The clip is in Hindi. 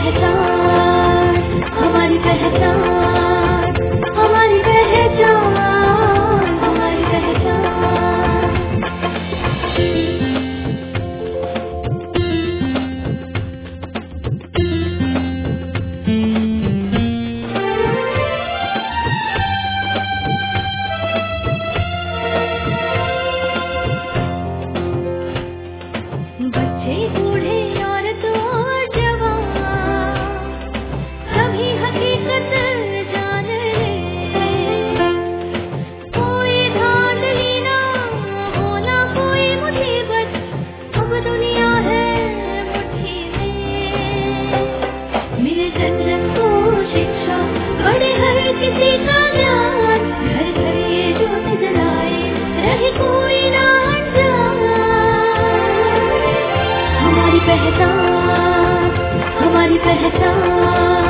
पहचान, हमारी पहचान, हमारी पहचान, हमारी पहचान। बच्चे बूढ़े औरत और जवान सभी हकीकत जान ले। कोई धांधली ना हो ना कोई मुसीबत, अब दुनिया है मुट्ठी में। मिले जन जन को शिक्षा, बड़े हर किसी का ज्ञान, घर घर ये ज्योत जलाए रहे कोई ना अनजान। हमारी पहचान, हमारी पहचान।